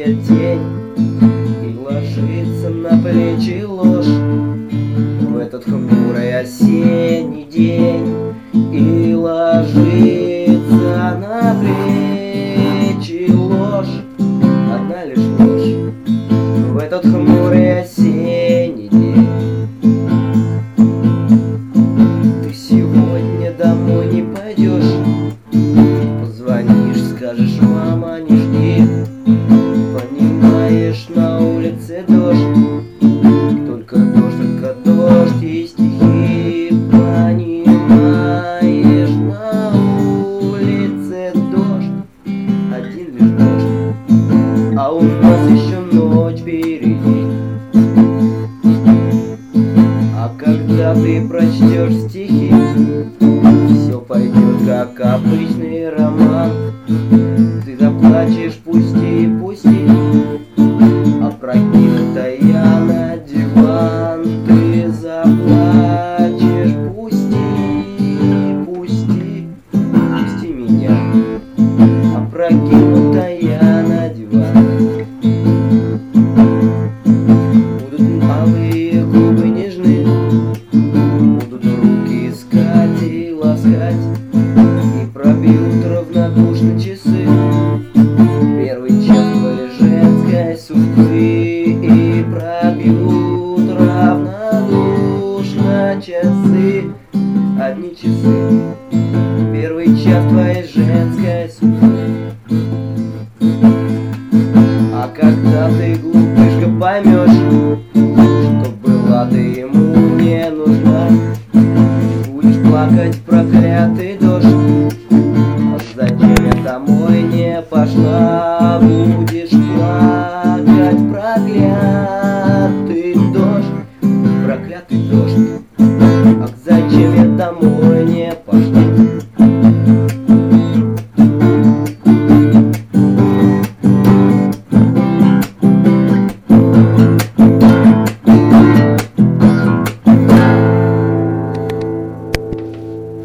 падает тень и ложится на плечи ложь в этот хмурый осенний день, и ложится на плечи ложь, одна лишь ложь в этот хмурый осенний день. Ты сегодня домой не пойдешь, позвонишь, скажешь: мама, не жди. Понимаешь, на улице дождь, только дождь и стихи. Понимаешь, на улице дождь, один лишь дождь, а у нас еще ночь впереди. А когда ты прочтешь стихи, все пойдет как обычный роман. Ты заплачешь: пусти, пусти, опрокинутая на диван. Ты заплачешь: пусти, пусти, пусти меня, опрокинутая на диван. Будут алые губы нежны, будут руки искать и ласкать, и пробьют равнодушно часы первый час твоей женской судьбы, и пробьют равнодушно часы, одни часы, первый час твоей женской судьбы. А когда ты, глупышка, поймешь, что была ты ему не нужна, будешь плакать: проклятый дождь, а зачем я домой не пошла? Будешь плакать: проклятый дождь, а зачем я домой